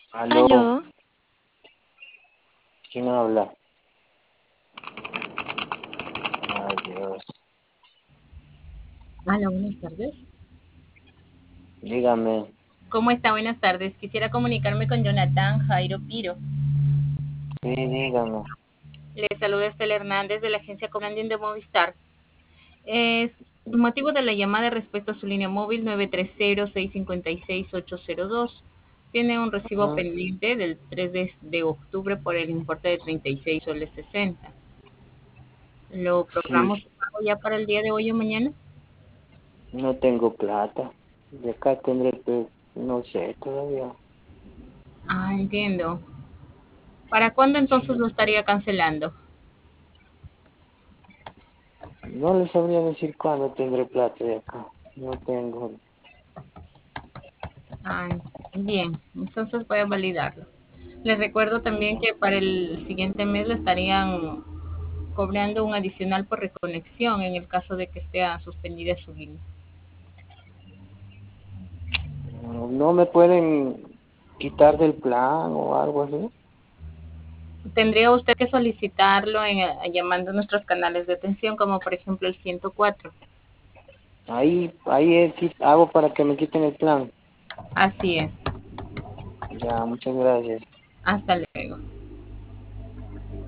Aló, Aló, ¿quién habla? Ay, Dios. hola, buenas tardes. Dígame. ¿Cómo está? Buenas tardes. Quisiera comunicarme con Jonathan Jairo Piro. Sí, dígame. Le saluda Estela Hernández de la agencia Commanding de Movistar. Es motivo de la llamada respecto a su línea móvil 930-656-802. Tiene un recibo Ujú. pendiente del 3 de octubre por el importe de 36 soles 60. ¿Lo Sí, programo su pago ya para el día de hoy o mañana? no tengo plata. De acá tendré que, no sé todavía. Ah, entiendo. ¿Para cuándo entonces Sí, lo estaría cancelando? no le sabría decir cuándo tendré plata de acá. No tengo. Ah, bien, entonces voy a validarlo. Les recuerdo también que para el siguiente mes le estarían cobrando un adicional por reconexión en el caso de que esté suspendida su línea. No me pueden quitar del plan o algo así. Tendría usted que solicitarlo llamando a nuestros canales de atención, como por ejemplo el 104. Ahí hago para que me quiten el plan. Así es. Ya, muchas gracias. Hasta luego.